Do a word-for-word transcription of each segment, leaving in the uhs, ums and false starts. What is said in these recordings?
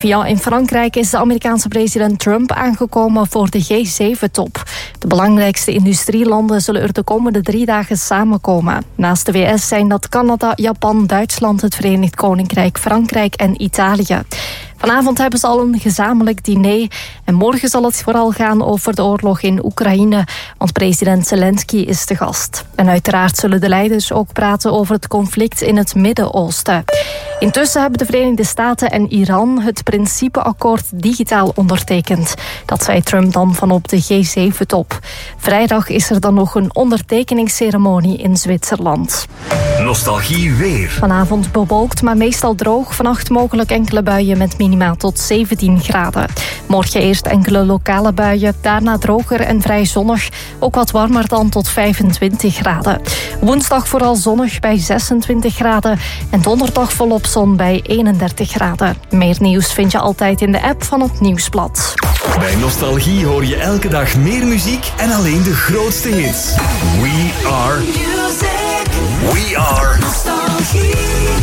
Ja, in Frankrijk is de Amerikaanse president Trump aangekomen voor de G zeven top. De belangrijkste industrielanden zullen er de komende drie dagen samenkomen. Naast de V S zijn dat Canada, Japan, Duitsland, het Verenigd Koninkrijk, Frankrijk en Italië. Vanavond hebben ze al een gezamenlijk diner. En morgen zal het vooral gaan over de oorlog in Oekraïne, want president Zelensky is te gast. En uiteraard zullen de leiders ook praten over het conflict in het Midden-Oosten. Intussen hebben de Verenigde Staten en Iran het principeakkoord digitaal ondertekend. Dat zei Trump dan van op de G zeven top. Vrijdag is er dan nog een ondertekeningsceremonie in Zwitserland. Nostalgie weer. Vanavond bewolkt, maar meestal droog. Vannacht mogelijk enkele buien met minimaal tot zeventien graden. Morgen eerst enkele lokale buien, daarna droger en vrij zonnig. Ook wat warmer dan tot vijfentwintig graden. Woensdag vooral zonnig bij zesentwintig graden. En donderdag volop zon bij eenendertig graden. Meer nieuws vind je altijd in de app van het Nieuwsblad. Bij Nostalgie hoor je elke dag meer muziek en alleen de grootste hits. We are music. We are Nostalgie.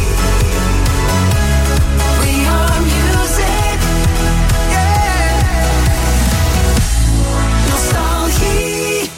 We are music. Yeah. Nostalgie.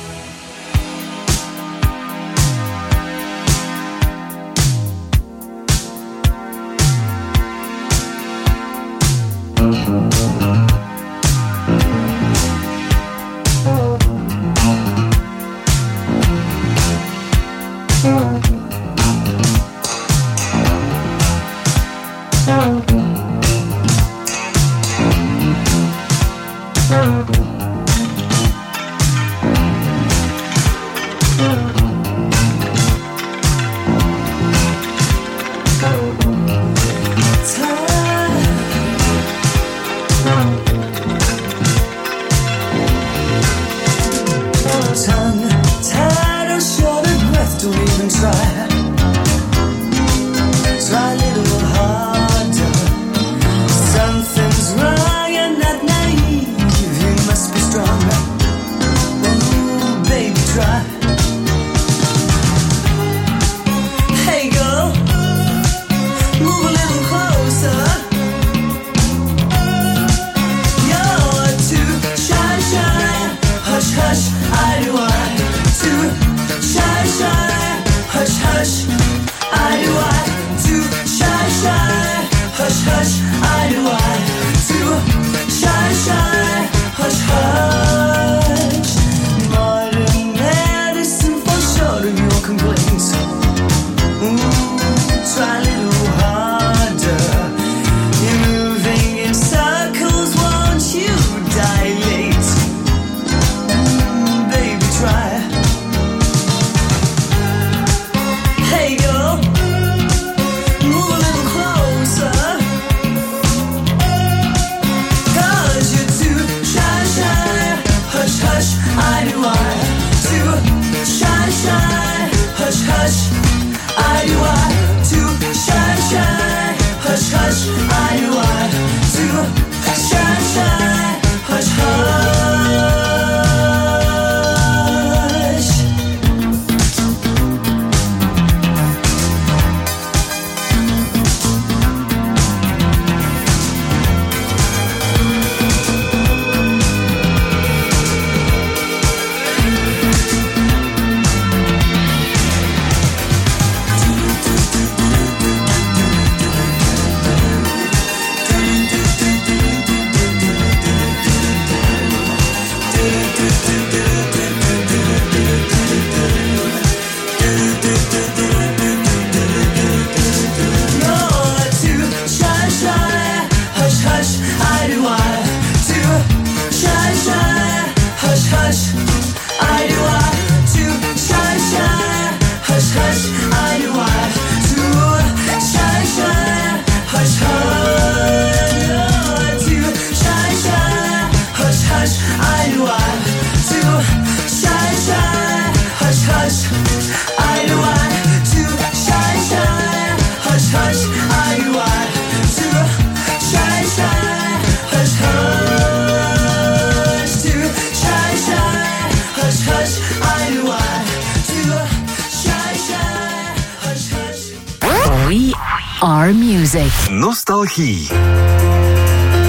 We are music. Nostalgie.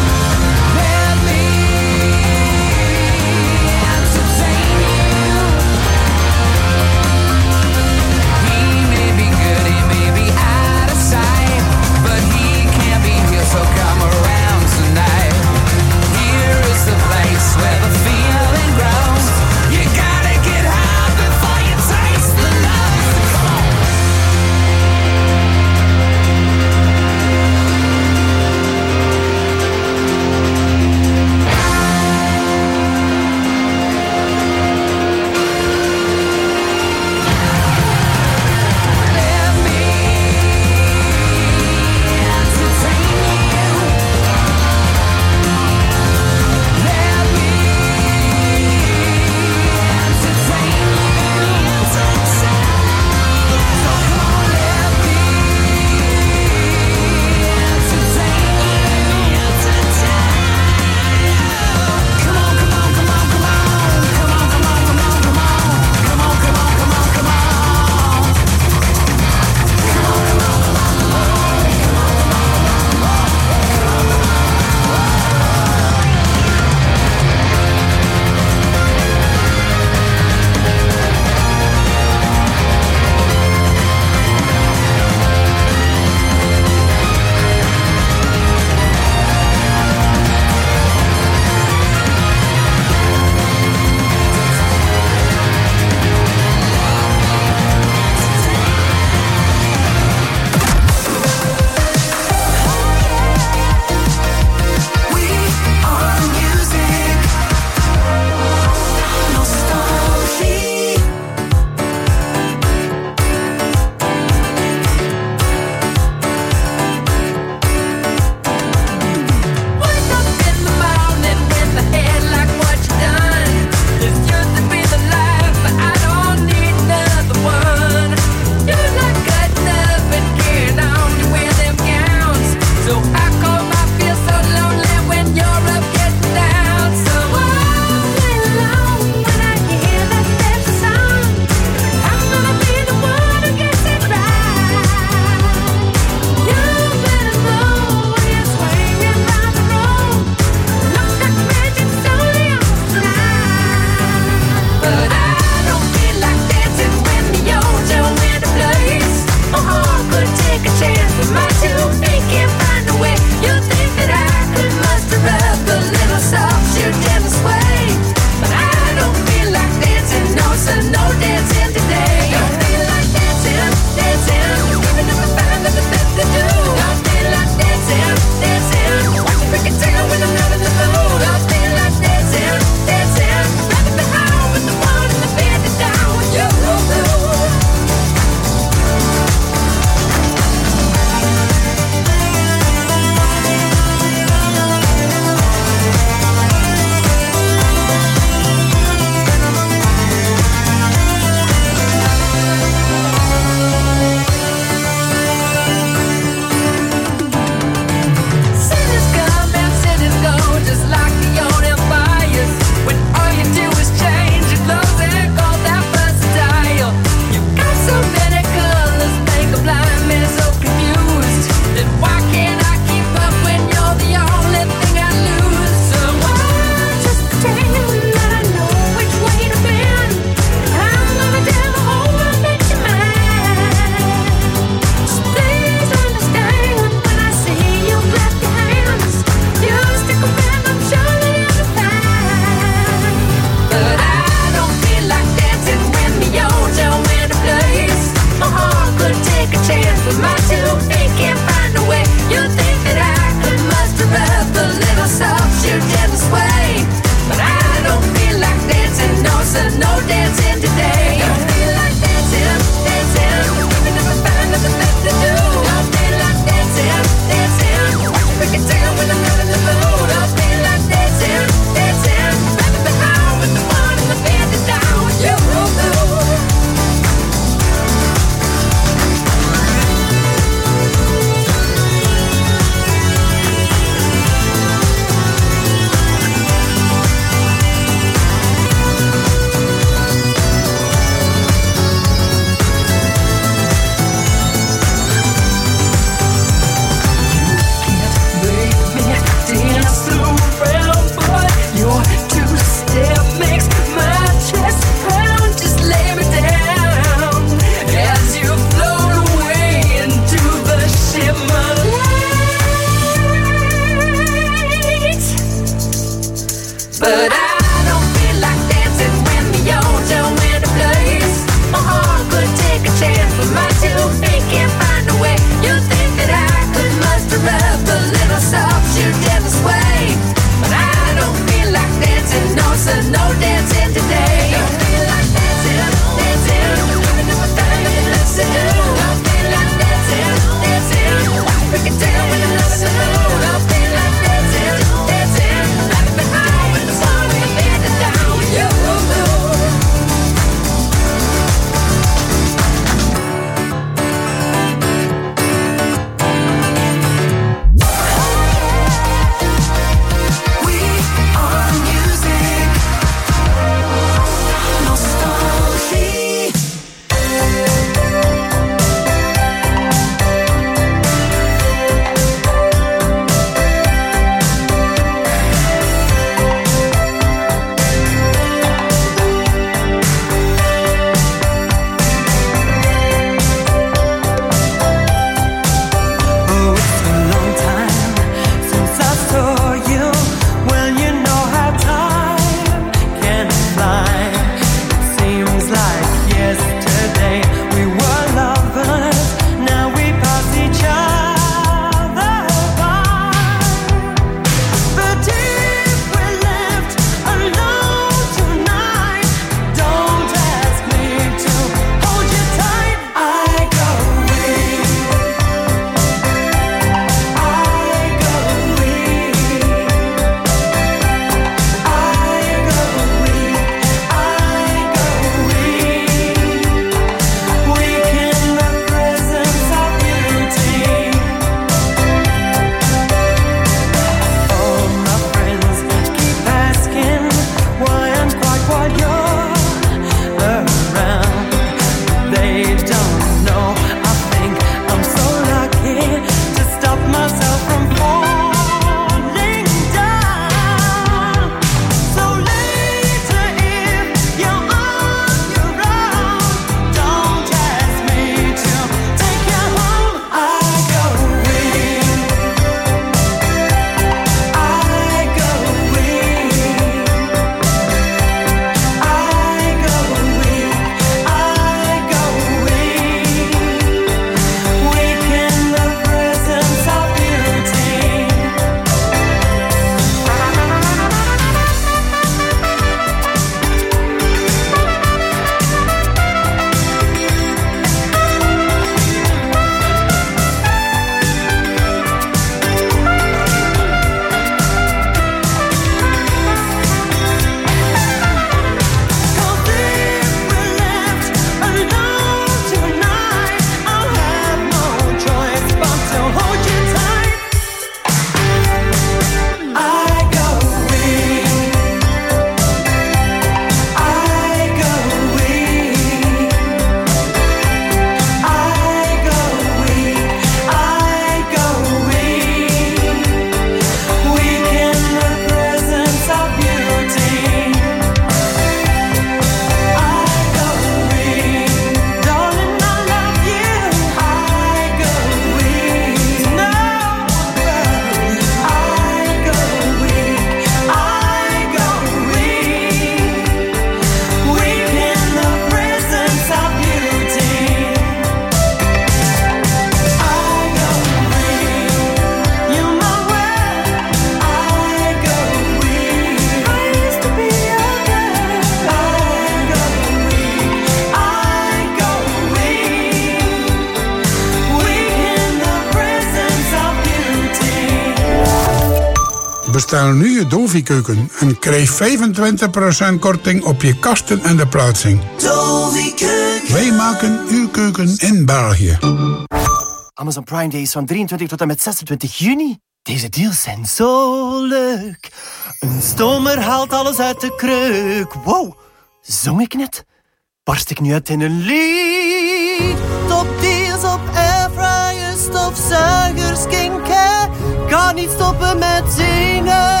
Bestel nu je Dovi-keuken en krijg vijfentwintig procent korting op je kasten en de plaatsing. Dovi-keuken. Wij maken uw keuken in België. Amazon Prime Day is van drieëntwintig tot en met zesentwintig juni. Deze deals zijn zo leuk. Een stomer haalt alles uit de kreuk. Wow, zong ik net? Barst ik nu uit in een lied? Top deals op airfryers, stofzuigers, skincare. Kan niet stoppen met zingen.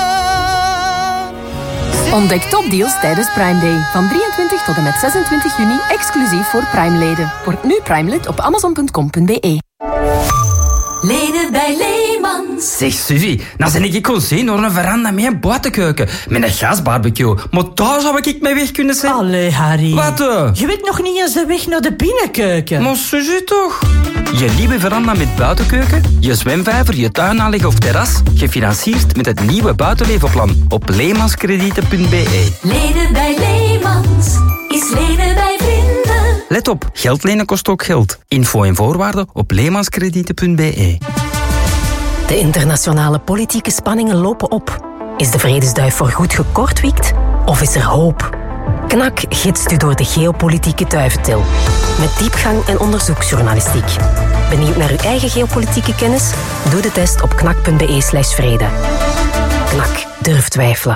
zingen. Ontdek topdeals tijdens Prime Day. Van drieëntwintig tot en met zesentwintig juni, exclusief voor Prime-leden. Word nu Prime-lid op amazon punt com punt be. Leden bij Leemans. Zeg Suzy, nou ben ik gezien door een veranda met een buitenkeuken. Met een gasbarbecue. Maar daar zou ik mee weg kunnen zijn. Allee, Harry. Wat? Uh? Je weet nog niet eens de weg naar de binnenkeuken. Maar Suzy toch? Je nieuwe veranda met buitenkeuken, je zwemvijver, je tuinaanleg of terras. Gefinancierd met het nieuwe buitenlevenplan op leemanskredieten punt be. Leden bij Leemans is leden bij vrienden. Let op, geld lenen kost ook geld. Info en voorwaarden op leemanskredieten punt be. De internationale politieke spanningen lopen op. Is de vredesduif voorgoed gekortwiekt? Of is er hoop? Knak gidst u door de geopolitieke duiventil. Met diepgang en onderzoeksjournalistiek. Benieuwd naar uw eigen geopolitieke kennis? Doe de test op knak punt be slash vrede. Knak, durf twijfelen.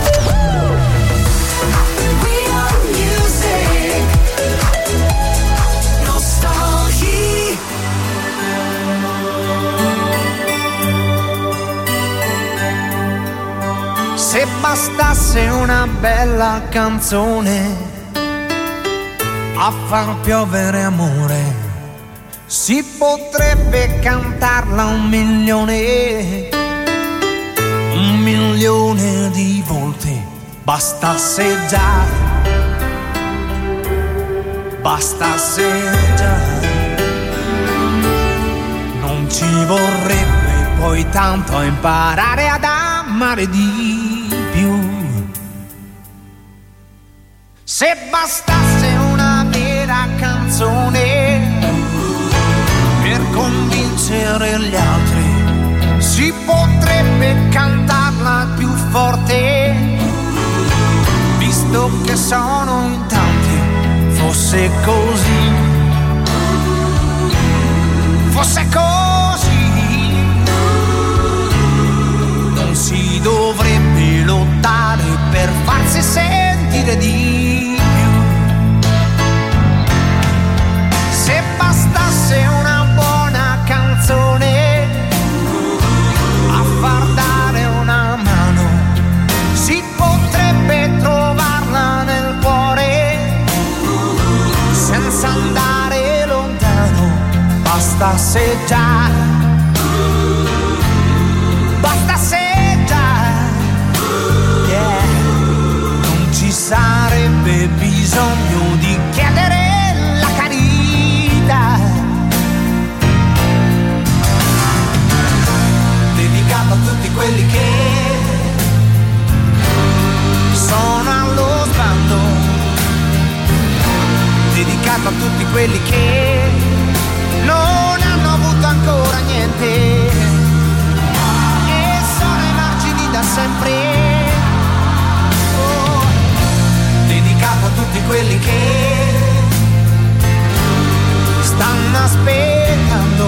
Se bastasse una bella canzone a far piovere amore, si potrebbe cantarla un milione, un milione di volte. Bastasse già, bastasse già, non ci vorrebbe poi tanto a imparare ad amare di più. Se bastasse una vera canzone per convincere gli altri, si potrebbe cantarla più forte, visto che sono in tanti. Fosse così, fosse così, non si dovrebbe lottare per farsi sentire di più. Se bastasse una buona canzone a far dare una mano, si potrebbe trovarla nel cuore senza andare lontano. Bastasse già, bastasse sarebbe bisogno di chiedere la carità, dedicato a tutti quelli che sono allo sbando, dedicato a tutti quelli che non hanno avuto ancora niente e sono ai margini da sempre. A tutti quelli che stanno aspettando,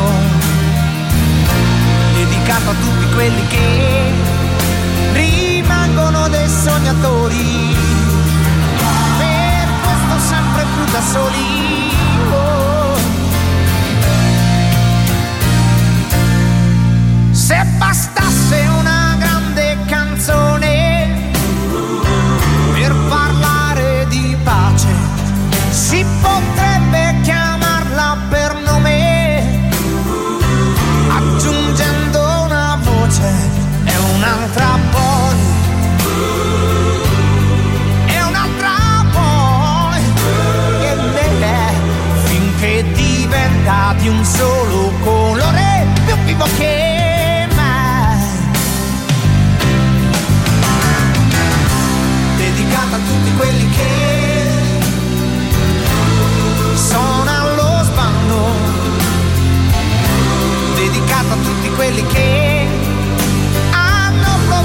dedicato a tutti quelli che rimangono dei sognatori, per questo sempre più da soli. Oh. Se bastasse una grande canzone per parlare di pace, si potrebbe chiamarla per nome, aggiungendo una voce e un'altra poi, e un'altra poi, e beh, finché diventa di un solo colore, più vivo che mai. Dedicata a tutti quelli che sono allo sbando, dedicato a tutti quelli che hanno provato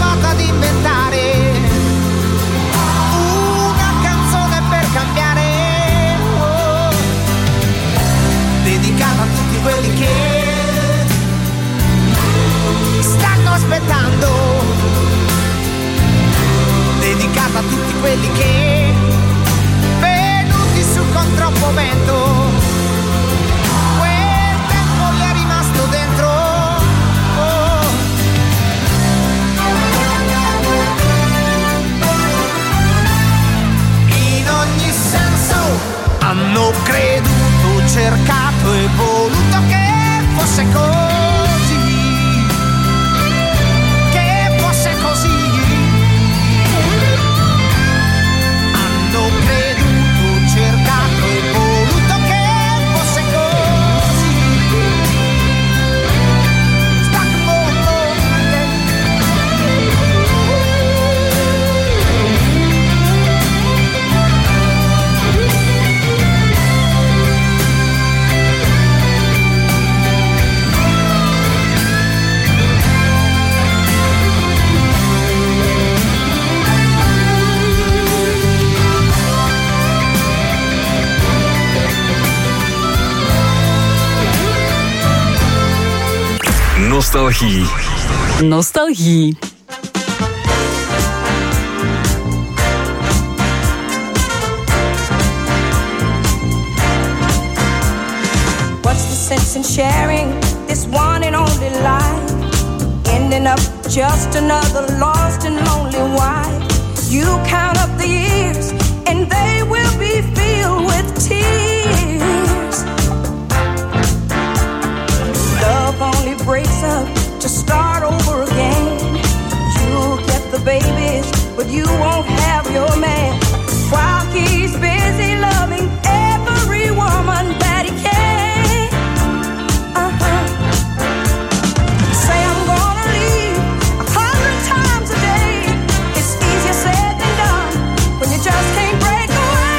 creduto, cercato e voluto che fosse così, che fosse così. Hanno creduto, cercato e voluto che fosse così. Stuck more Nostalgie. Nostalgie. What's the sense in sharing this one and only life? Ending up just another lost and lonely wife. You count up the years and they will be filled with tears. Love only breaks up to start over again. You'll get the babies, but you won't have your man. While he's busy loving every woman that he can. Uh-huh. Say I'm gonna leave a hundred times a day. It's easier said than done when you just can't break away.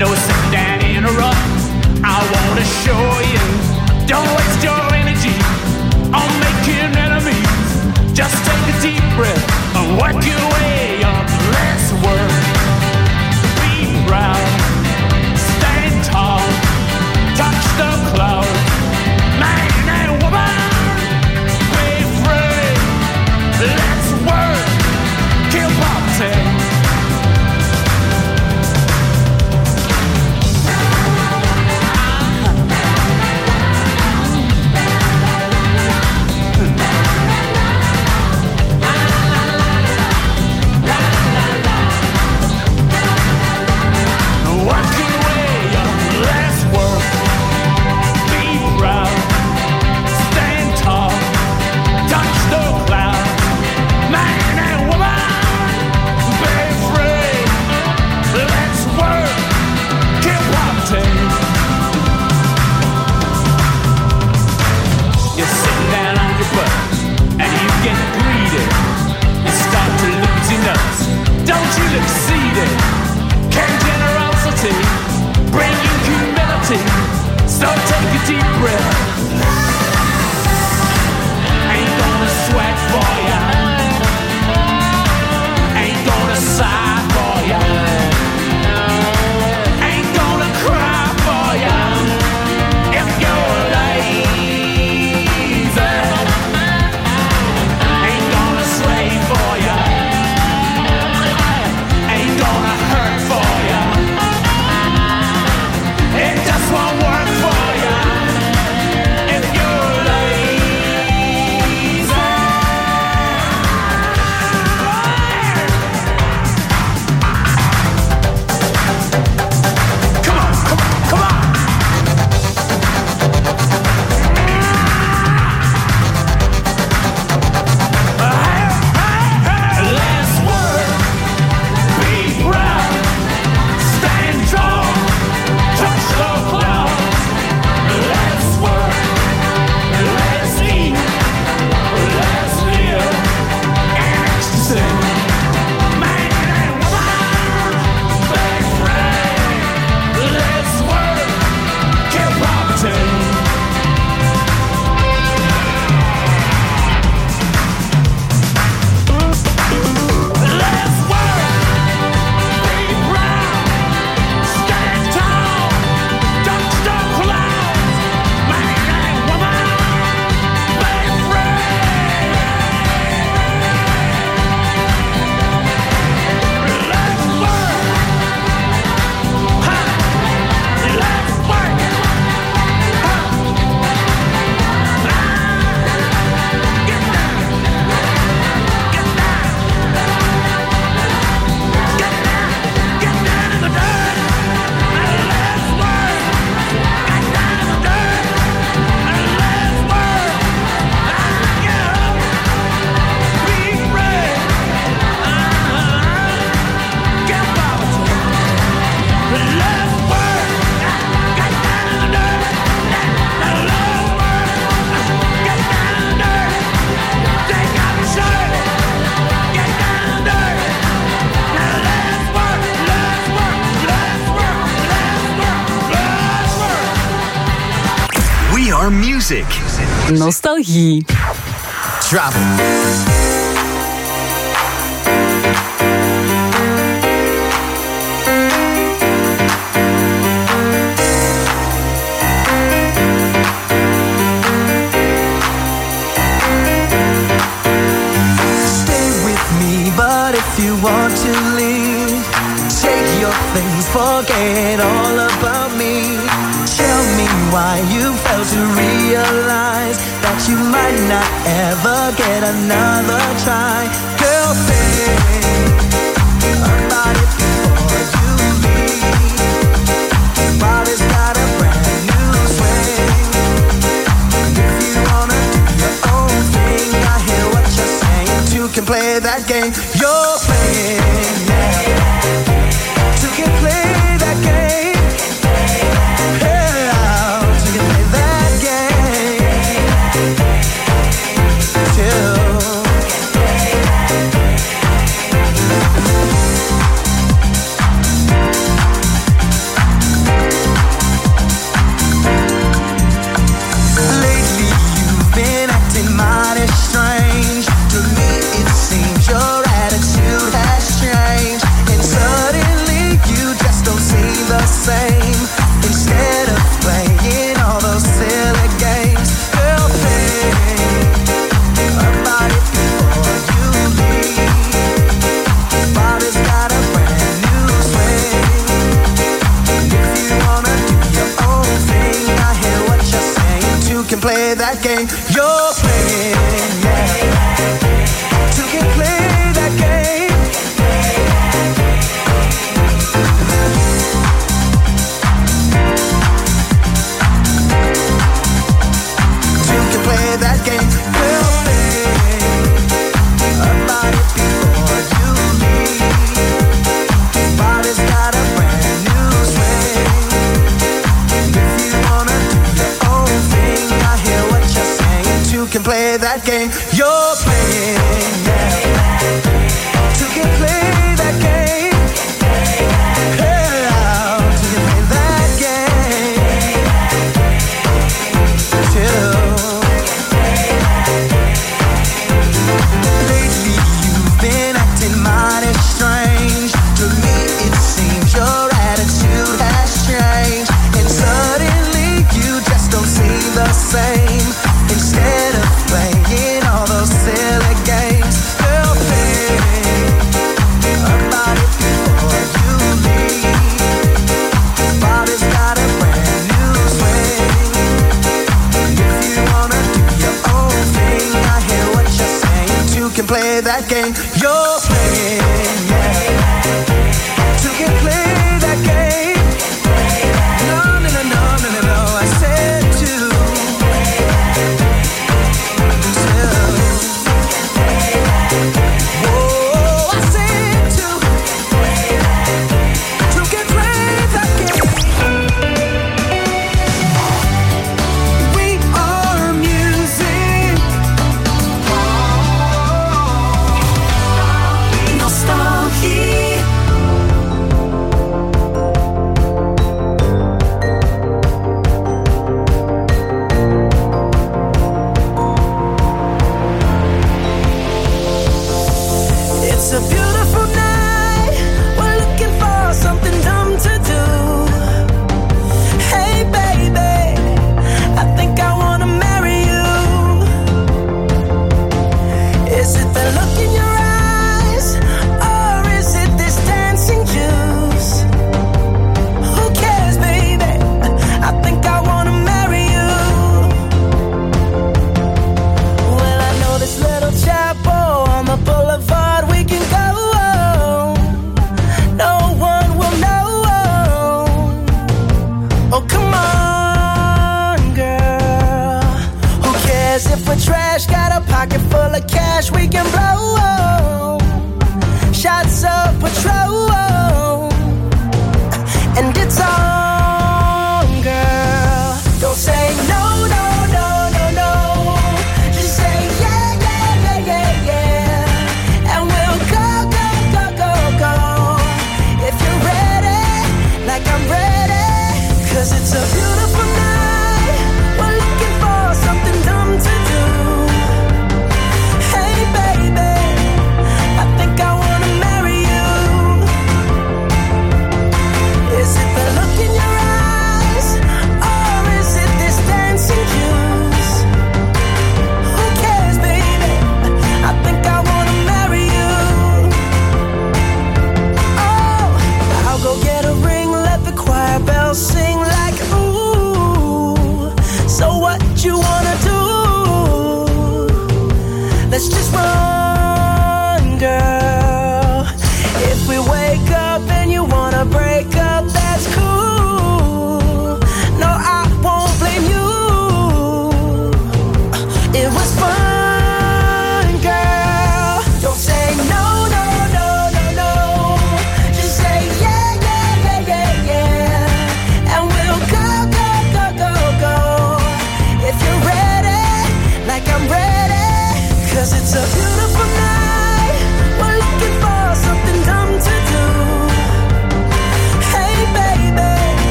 No sit down in a rut. I wanna show you. Don't waste your energy on making enemies. Just take a deep breath and work your way up. Let's work. Be proud. Stand tall. Touch the clouds. Man and woman. Be free. Let's work. Kill poverty. Don't you exceed it? Can generosity bring you humility? So take a deep breath. Ain't gonna sweat for ya. Ain't gonna sigh for ya. Ain't gonna cry for ya. If you're lazy, ain't gonna slave for ya. Gonna hurt for ya. It just won't work for ya if you're lazy. Come on, come on, come on. Hey, hey, hey. Let's work. Be proud, stand tall, touch the clouds. Let's work, let's eat, let's live in ecstasy. Man and woman, be free. Let's work, kill poverty. Let's work. Be proud, stand tall, touch the clouds. Man and woman, be free. Let's work. Ha. Let's work. Ha. Ah. Get down. Get down. Get down. Get down in the dirt. And let's work. Get down in the dirt. And let's work. Ah, get up. Be free. Ah, get poverty. Let's work. Get down in the dirt. And let's work. Get down in the dirt. Take off your shirt. Get down in the dirt. Now let's work. Let's work. Let's work. Let's work. Let's work. We are music. Nostalgie. Drop it. Stay with me, but if you want to leave, take your things, forget all about me. Tell me why you failed to realize that you might not ever get another try. Girl, think about it before you leave. Your body's got a brand new swing. If you wanna do your own thing, I hear what you're saying. Two can play that game you're playing. Two can play that game. Yeah, two can play that game. Two. same. Instead of playing all those silly games, girl, think about it before you leave. Bobby's got a brand new swing. If you wanna do your own thing, I hear what you're saying. Two can play that game you're playing, yeah. Two can play that game. Two can play that game. We'll think about it before you leave. Body's got a brand new swing. If you wanna do your own thing, I hear what you're saying. Two can play that game you're playing, yeah. Two can play that game. Hey, now, two can play that game. Two. Lately you've been acting mighty strange. To me it seems your attitude has changed, and suddenly you just don't seem the same. Instead of playing all those silly games, girl, think about it before you leave. Bobby's got a brand new swing. If you wanna do your own thing, I hear what you're saying. Two can play that game you're playing, yeah. Two can play that game. No, no, no, no, no, no, no. I said two. Whoa, I said two. Two can play that game. We are music.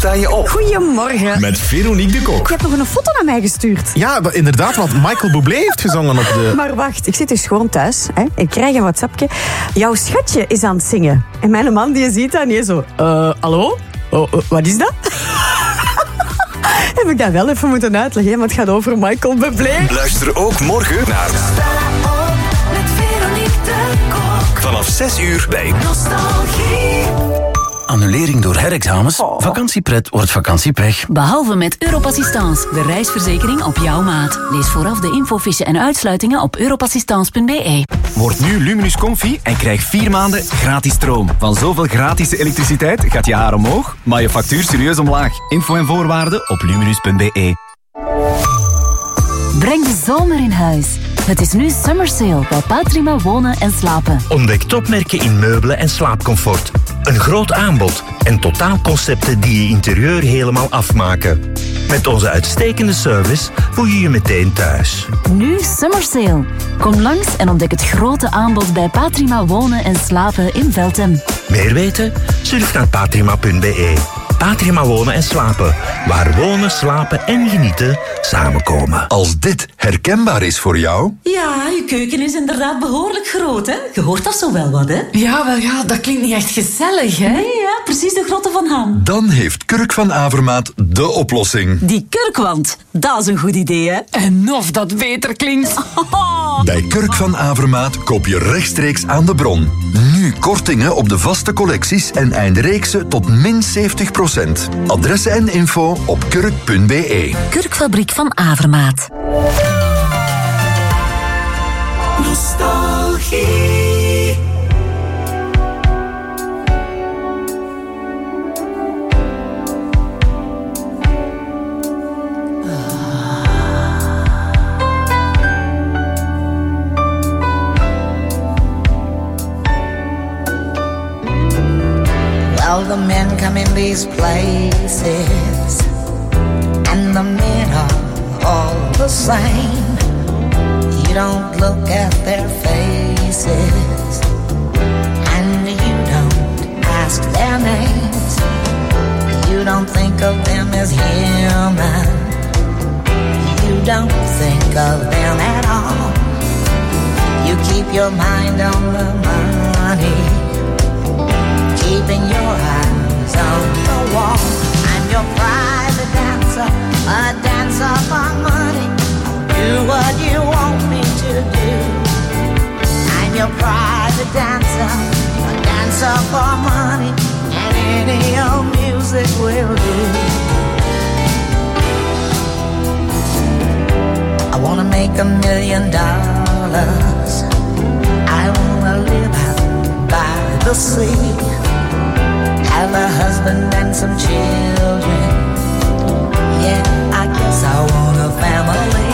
sta je op? Goedemorgen. Met Veronique de Kok. Je hebt nog een foto naar mij gestuurd. Ja, inderdaad, want Michael Bublé heeft gezongen op de... Maar wacht, ik zit dus gewoon thuis. Hè. Ik krijg een WhatsAppje. Jouw schatje is aan het zingen. En mijn man die ziet dat en die is zo... Uh, hallo? Oh, uh, wat is dat? Heb ik dat wel even moeten uitleggen, hè, want het gaat over Michael Bublé. Luister ook morgen naar... Met Veronique de Kok. Vanaf zes uur bij... Nostalgie. Annulering door herexamens? Oh. Vakantiepret wordt vakantiepech. Behalve met Europassistance, de reisverzekering op jouw maat. Lees vooraf de infofiche en uitsluitingen op europassistance punt b e. Word nu Luminus Comfy en krijg vier maanden gratis stroom. Van zoveel gratis elektriciteit gaat je haar omhoog, maar je factuur serieus omlaag. Info en voorwaarden op luminus punt b e. Breng de zomer in huis. Het is nu Summer Sale bij Patrima Wonen en Slapen. Ontdek topmerken in meubelen en slaapcomfort. Een groot aanbod en totaalconcepten die je interieur helemaal afmaken. Met onze uitstekende service voel je je meteen thuis. Nu Summer Sale. Kom langs en ontdek het grote aanbod bij Patrima Wonen en Slapen in Veltem. Meer weten? Surf naar patrima punt b e. Patrima Wonen en Slapen. Waar wonen, slapen en genieten samenkomen. Als dit herkenbaar is voor jou... Ja, je keuken is inderdaad behoorlijk groot, hè? Je hoort dat zo wel wat, hè? Ja, wel ja, dat klinkt niet echt gezellig, hè? Nee, ja, precies de grootte van Ham. Dan heeft Kurk van Avermaat de oplossing. Die kurkwand, dat is een goed idee, hè? En of dat beter klinkt. Bij Kurk van Avermaat koop je rechtstreeks aan de bron. Nu kortingen op de vaste collecties en eindreeksen tot min zeventig procent. Adressen en info op kurk punt b e. Kurkfabriek van Avermaat. Nostalgie. Well, the men come in these places, and the men are all the same. You don't look at their faces, and you don't ask their names. You don't think of them as human. You don't think of them at all. You keep your mind on the money, keeping your eyes on the wall. I'm your private dancer, a dancer for money. Do what you want me to do. I'm your private dancer, a dancer for money, and any old music will do. I wanna make a million dollars. I wanna live out by the sea, have a husband and some children. Yeah, I guess I want a family.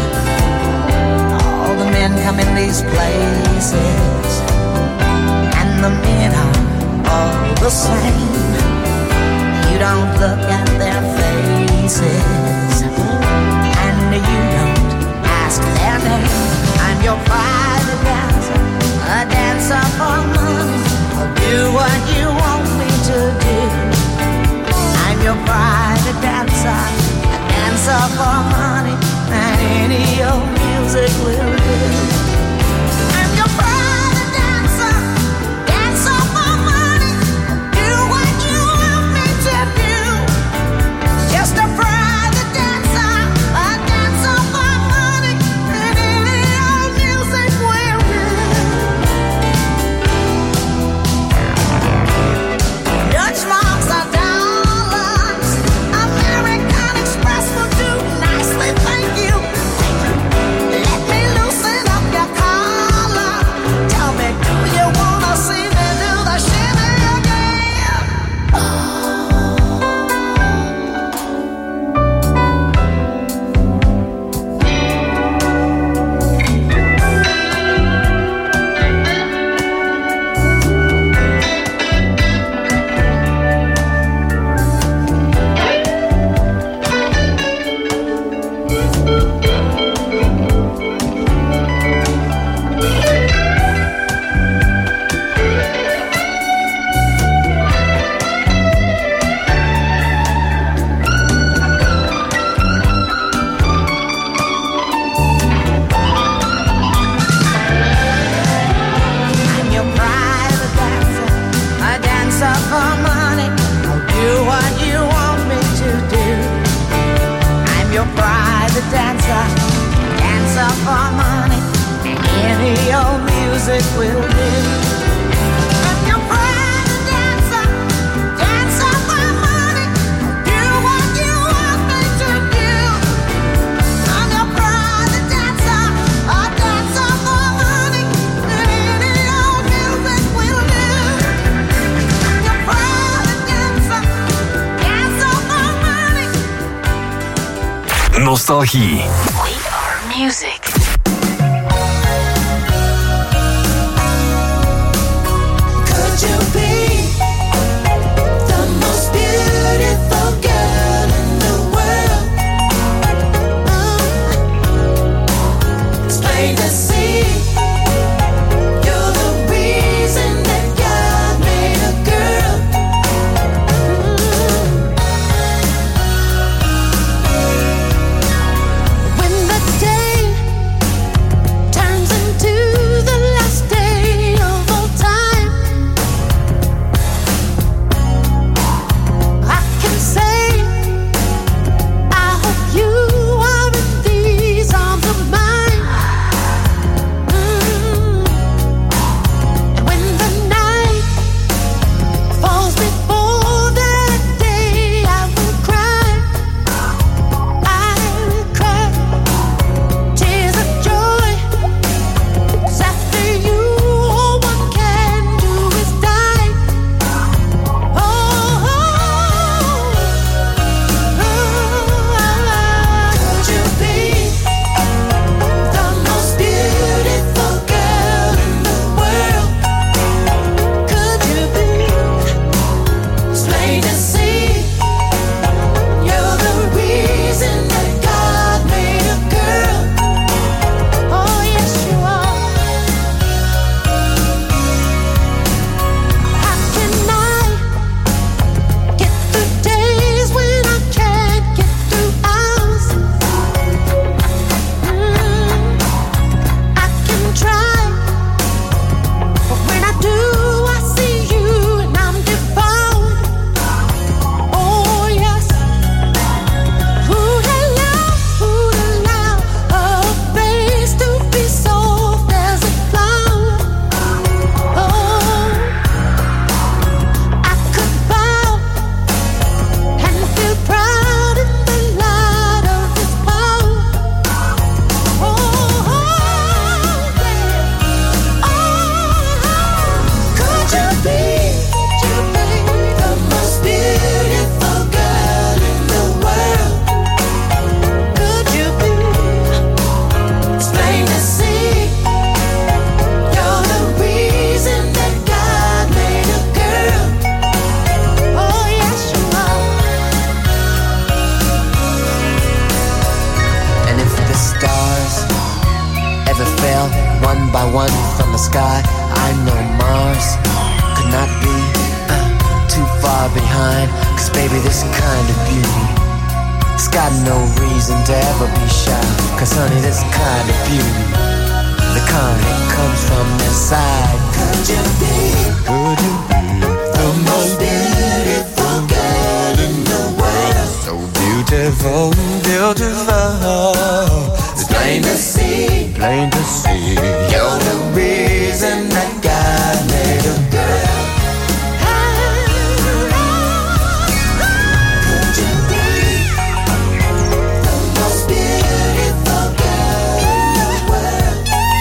All the men come in these places, and the men are all the same. You don't look at their faces, and you don't ask their name. I'm your private dancer, a dancer for money. I'll do what you want me to do. I'm your private dancer, a dancer for money, and any old music will do. I'm your private dancer, dancer for money. Do what you want me to do. Just a private dancer, a dancer for money, and any old music will do. Dutch marks are dollars, American Express will do nicely, thank you. Let me out for money. Any old music will do. If you're proud to dancer, dance up for money. Do what you want me to do. I'm your private dancer, a dancer for money. Any old music will do. I'm your private dancer, dance up for money. Nostalgie. We are music. Could you be the most beautiful girl in the world? Mm. It's plain to see you're the reason that God made a girl. Mm. When the day turns into the last day of all time, I can say I hope you are in these arms of mine. Mm. And when the night falls before that day, I will cry. I will cry tears of joy. 'Cause after you, all one can do is die. Oh, oh, could you be the most beautiful girl in the world? Could you be? It's plain to see you're the reason that God made a girl. Oh, yes, you are. How can I get through days when I can't get through hours? Mm. I can try, but when I do, I see you and I'm devoured. Oh, yes. Who'd allow, who'd allow a face to be soft as a flower? Oh, I could bow and feel proud in the light of His power. Oh, yeah. Oh, could you be, could you be the most beautiful girl in the world? Could you be? It's plain to see you're the reason that God made a girl. Oh, yes, you are. And if the stars ever fell one by one from the sky, I know Mars could not be uh, too far behind. 'Cause baby, this kind of beauty, it's got no reason to ever be shy. 'Cause honey, this kind of beauty, the kind that comes from inside. Could you be, Could you be the most beautiful girl in the world? so beautiful, beautiful? It's plain to see Plain to see you're the reason that God made a girl. Could you be the most beautiful girl in the world?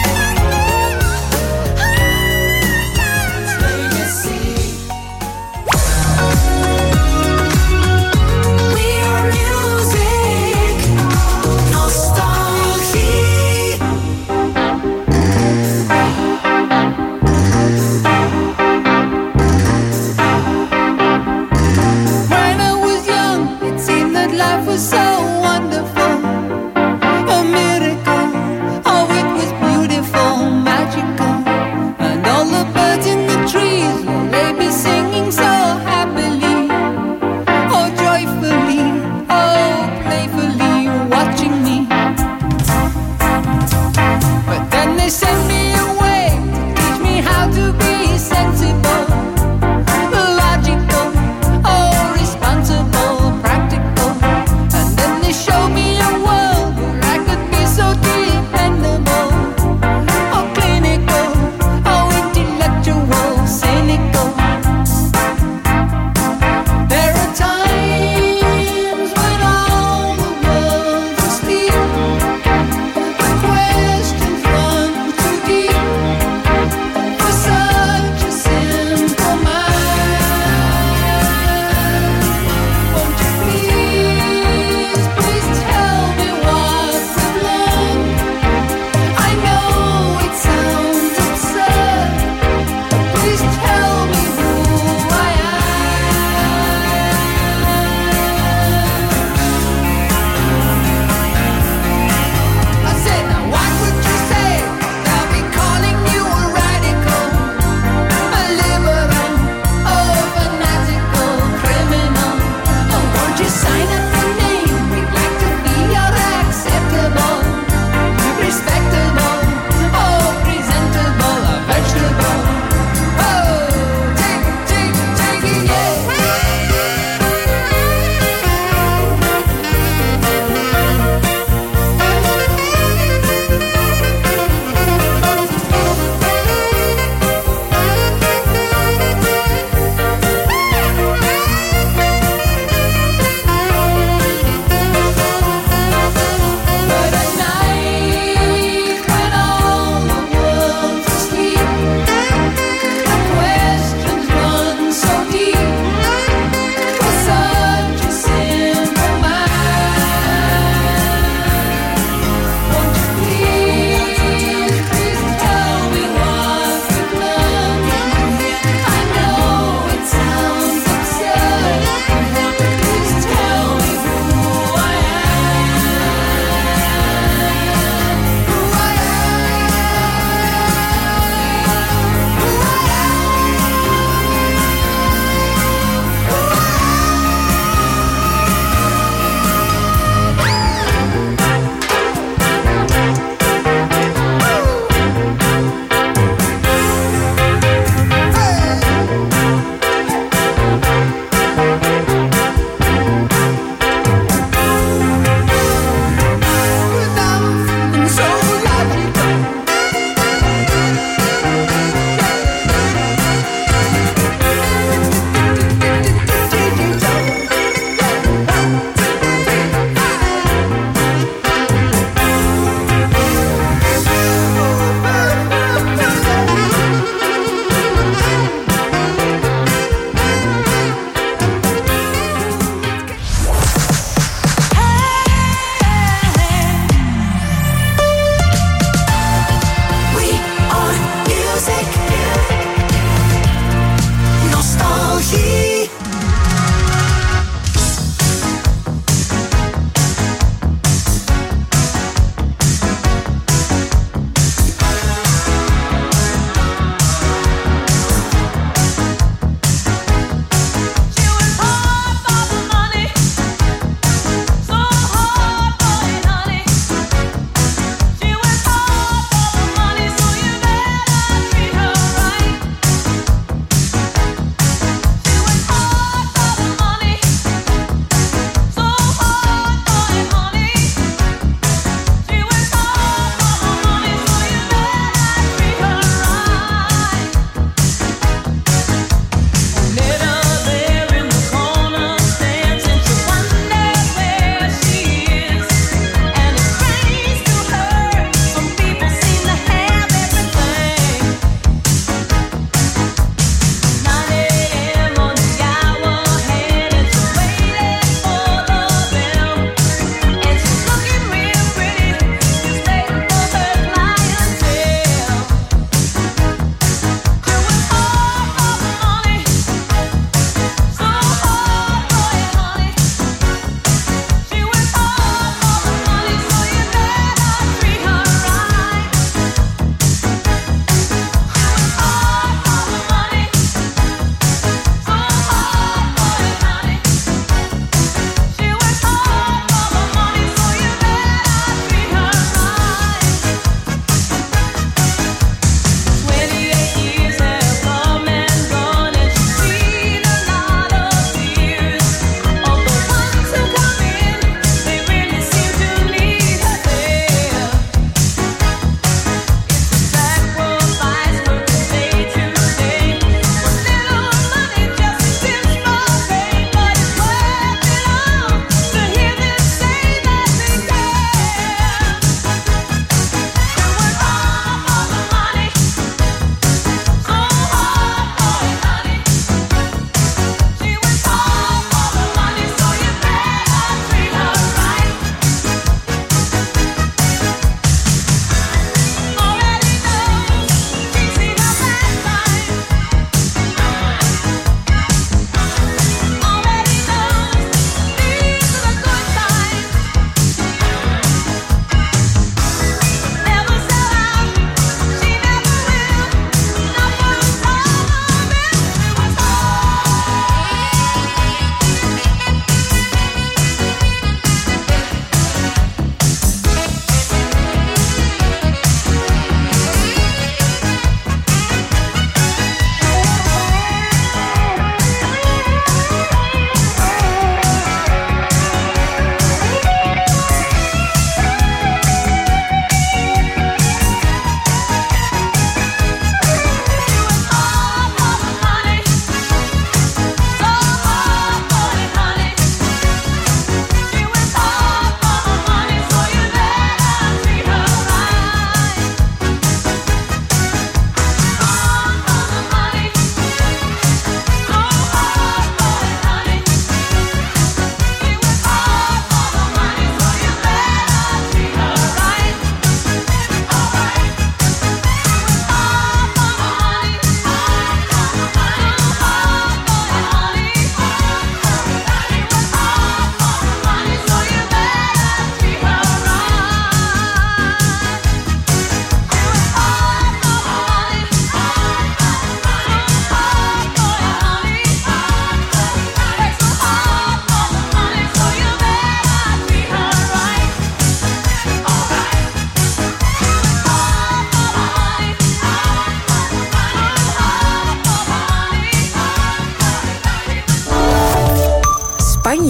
It's plain to see. We are music, nostalgie.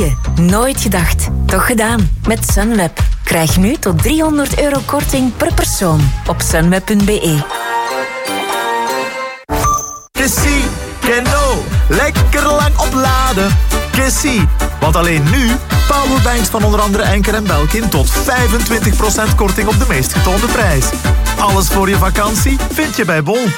je? Nooit gedacht. Toch gedaan. Met Sunweb. Krijg nu tot driehonderd euro korting per persoon op sunweb punt b e. Kissy, Keno, lekker lang opladen. Kissy, want alleen nu powerbanks van onder andere Enker en Belkin tot vijfentwintig procent korting op de meest getoonde prijs. Alles voor je vakantie vind je bij Bol.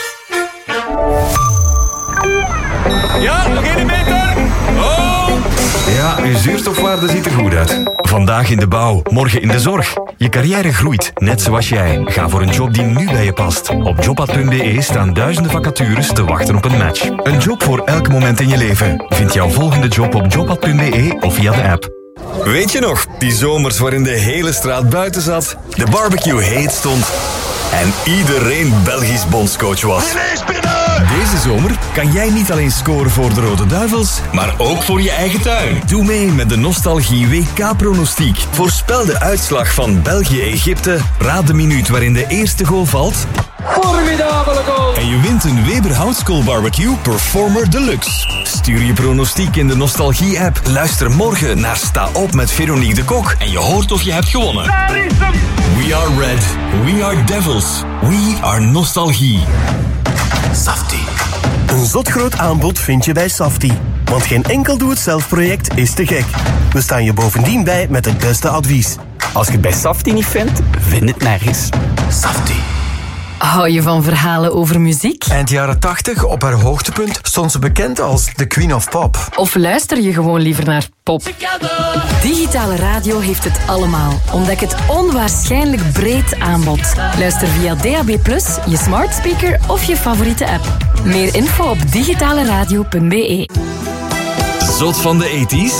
Ja, nog één meter. Oh! Ja, uw zuurstofwaarde ziet er goed uit. Vandaag in de bouw, morgen in de zorg. Je carrière groeit, net zoals jij. Ga voor een job die nu bij je past. Op jobpad punt b e staan duizenden vacatures te wachten op een match. Een job voor elk moment in je leven. Vind jouw volgende job op jobpad punt b e of via de app. Weet je nog, die zomers waarin de hele straat buiten zat, de barbecue heet stond en iedereen Belgisch bondscoach was? Deze zomer kan jij niet alleen scoren voor de Rode Duivels, maar ook voor je eigen tuin. Doe mee met de Nostalgie W K-pronostiek. Voorspel de uitslag van België-Egypte, raad de minuut waarin de eerste goal valt. Formidabele goal! En je wint een Weber Houtskool Barbecue Performer Deluxe. Stuur je pronostiek in de Nostalgie-app. Luister morgen naar Sta Op met Veronique de Kok en je hoort of je hebt gewonnen. Daar is hem! We are red. We are devils. We are Nostalgie. Safti. Een zotgroot aanbod vind je bij Safti. Want geen enkel doe-het-zelf-project is te gek. We staan je bovendien bij met het beste advies. Als je het bij Safti niet vindt, vind het nergens. Safti. Hou je van verhalen over muziek? Eind jaren tachtig, op haar hoogtepunt, stond ze bekend als de Queen of Pop. Of luister je gewoon liever naar pop? Digitale radio heeft het allemaal. Ontdek het onwaarschijnlijk breed aanbod. Luister via D A B plus, je smart speaker of je favoriete app. Meer info op digitaleradio punt b e. Zot van de eighties?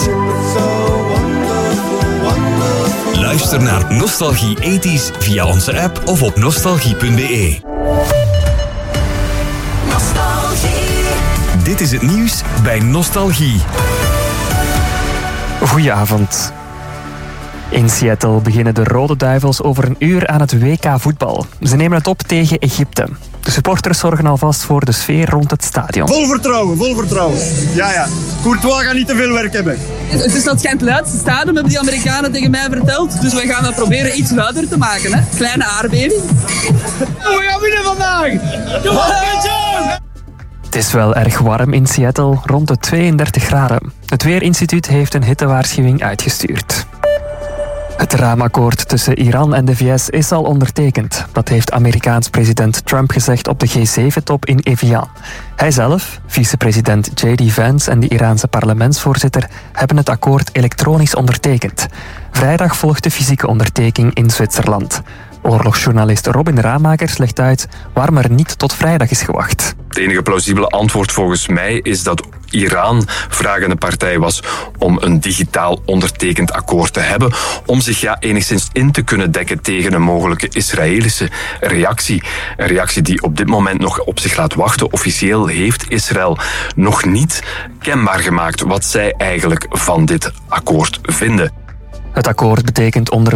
Luister naar Nostalgie eighties via onze app of op nostalgie punt b e. Nostalgie. Dit is het nieuws bij Nostalgie. Goedenavond. In Seattle beginnen de Rode Duivels over een uur aan het W K voetbal. Ze nemen het op tegen Egypte. De supporters zorgen alvast voor de sfeer rond het stadion. Vol vertrouwen, vol vertrouwen. Ja, ja. Courtois gaat niet te veel werk hebben. Het is dat het luidste stadion, hebben die Amerikanen tegen mij verteld. Dus we gaan dat proberen iets luider te maken. Hè? Kleine aardbeving. We gaan winnen vandaag! Het is wel erg warm in Seattle, rond de tweeëndertig graden. Het Weerinstituut heeft een hittewaarschuwing uitgestuurd. Het raamakkoord tussen Iran en de V S is al ondertekend. Dat heeft Amerikaans president Trump gezegd op de G zeven top in Evian. Hij zelf, vicepresident J D Vance en de Iraanse parlementsvoorzitter hebben het akkoord elektronisch ondertekend. Vrijdag volgt de fysieke ondertekening in Zwitserland. Oorlogsjournalist Robin Ramakers legt uit waarom er niet tot vrijdag is gewacht. Het enige plausibele antwoord volgens mij is dat Iran vragende partij was om een digitaal ondertekend akkoord te hebben, om zich ja enigszins in te kunnen dekken tegen een mogelijke Israëlische reactie. Een reactie die op dit moment nog op zich laat wachten. Officieel heeft Israël nog niet kenbaar gemaakt wat zij eigenlijk van dit akkoord vinden. Het akkoord betekent onder